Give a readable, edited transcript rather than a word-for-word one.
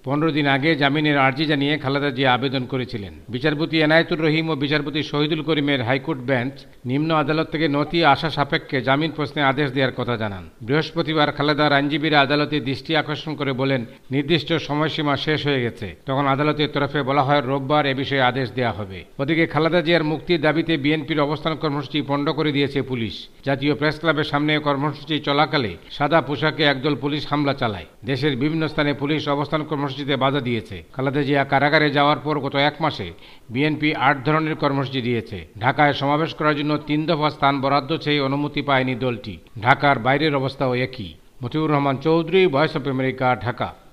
15 দিন আগে জামিনের আর্জি জানিয়ে খালেদা জিয়া আবেদন করেছিলেন। বিচারপতি এনায়েতুর রহিম ও বিচারপতি শহীদুল করিমের হাইকোর্ট বেঞ্চ নিম্ন আদালত থেকে নথি আসা সাপেক্ষে জামিন প্রশ্নে আদেশ দেওয়ার কথা জানান। বৃহস্পতিবার খালেদার আইনজীবীরা আদালতে দৃষ্টি আকর্ষণ করে বলেন, নির্দিষ্ট সময়সীমা শেষ হয়ে গেছে। তখন আদালতের তরফে বলা হয় রোববার এ বিষয়ে আদেশ দেওয়া হবে। ওদিকে খালেদা জিয়ার মুক্তির দাবিতে বিএনপির অবস্থান কর্মসূচি পণ্ড করে দিয়েছে পুলিশ। জাতীয় প্রেস ক্লাবের সামনে কর্মসূচি চলাকালে সাদা পোশাকে একদল পুলিশ হামলা চালায়। দেশের বিভিন্ন স্থানে পুলিশ অবস্থান কর্মসূচিতে বাধা দিয়েছে। খালেদা জিয়া কারাগারে যাওয়ার পর গত 1 মাসে বিএনপি 8 ধরনের কর্মসূচি দিয়েছে। ঢাকায় সমাবেশ করার জন্য 3 দফা স্থান বরাদ্দ চেয়ে অনুমতি পায়নি দলটি। ঢাকার বাইরের অবস্থাও একই। Motiur Rahman Chowdhury, voice of America, Dhaka.